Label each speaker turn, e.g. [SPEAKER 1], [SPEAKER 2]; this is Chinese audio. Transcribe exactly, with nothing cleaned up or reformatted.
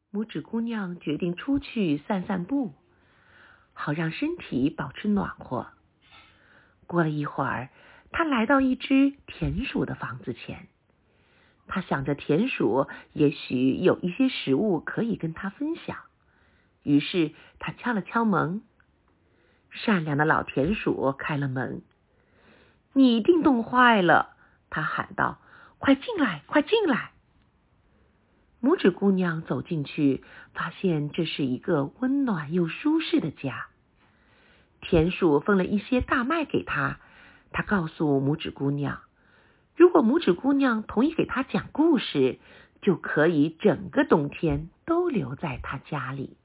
[SPEAKER 1] 拇指姑娘决定出去散散步，好让身体保持暖和。过了一会儿，她来到一只田鼠的房子前。她想着田鼠也许有一些食物可以跟她分享，于是她敲了敲门。善良的老田鼠开了门。你一定冻坏了，她喊道，快进来，快进来。拇指姑娘走进去，发现这是一个温暖又舒适的家。田鼠分了一些大麦给她，她告诉拇指姑娘，如果拇指姑娘同意给她讲故事，就可以整个冬天都留在她家里。